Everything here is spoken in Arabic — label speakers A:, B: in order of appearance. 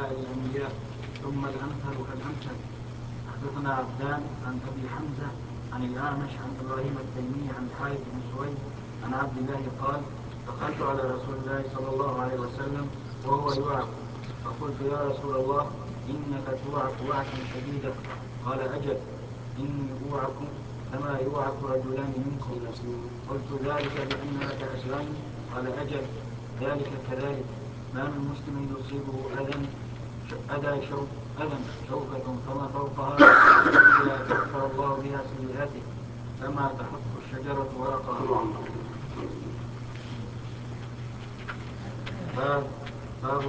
A: سائر الأنبياء ثم الأمثل فالأمثل. حدثنا عبدان عن أبي حمزة عن الأعمش عن إبراهيم التيمي عن حارث بن سويد عن عبد الله قال دخلت على رسول الله صلى الله عليه وسلم وهو يوعك فقلت يا رسول الله إنك توعك وعكا شديدا. قال أجل إني أوعك كما يوعك رجلان منكم. قلت ذلك بأن لك أجرين؟ قال أجل ذلك كذلك. ما من مسلم يصيبه أذى شوكة فما فوقها إلا كفر الله بها سيئاته كما تحط الشجرة ورقها. باب